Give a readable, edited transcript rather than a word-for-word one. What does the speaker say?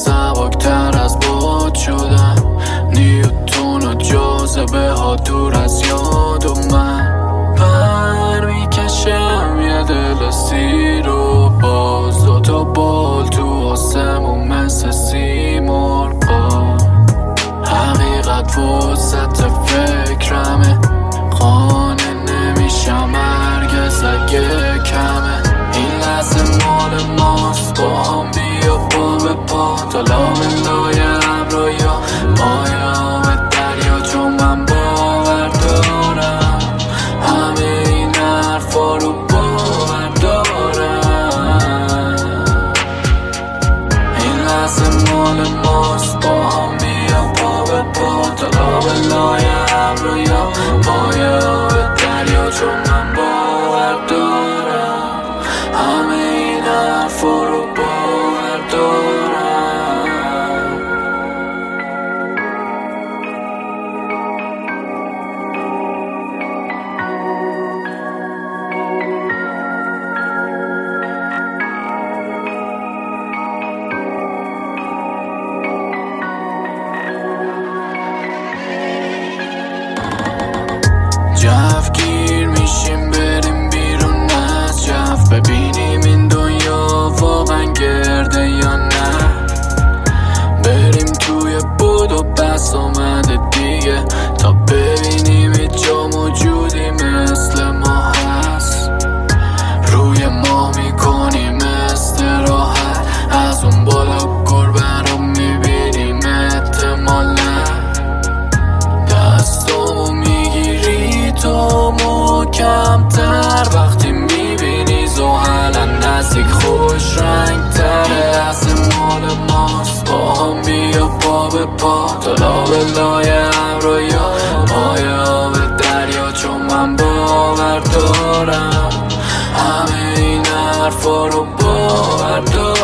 سبکتر از باد شدن، نیوتون و جاذبه ها دور از یاد و من پر میکشم یه دل سیر و باز دوتا بال تو آسمون مثل سیمرغا. حقیقت وسط فکرمه، قانع نمیشم هرگز اگه کمه. این لحظه مال ماست، با هم بیا پا به پا تا لابلای ابرا یا پایام دریا، چون من باور دارم همه این حرفا رو باور دارم. این لحظه مال ماست، با هم بیا پا به پا تا لابلای ابرا یا پایام دریا، چون من باور دارم همه این حرفا رو باور دارم. جفگیر میشیم بریم بیرون از جف، ببینیم این دنیا واقعا گرده یا نه. بریم توی بود و بس آمده دیگه، تا ببینیم هیچ جا موجودی مثل ما هست. روی ما میکنیم استراحت، از اون بالا گربه رو میبینیم احتمالا. دستامو میگیری تو محکم‌تر، وقتی میبینی زحلا نزدیک خوش رنگ تره. لحظه مال ماست، با هم بیا پا به پا تا لابلای ابرا یا پای آب دریا، چون من باور دارم همه این حرفا رو باور دارم.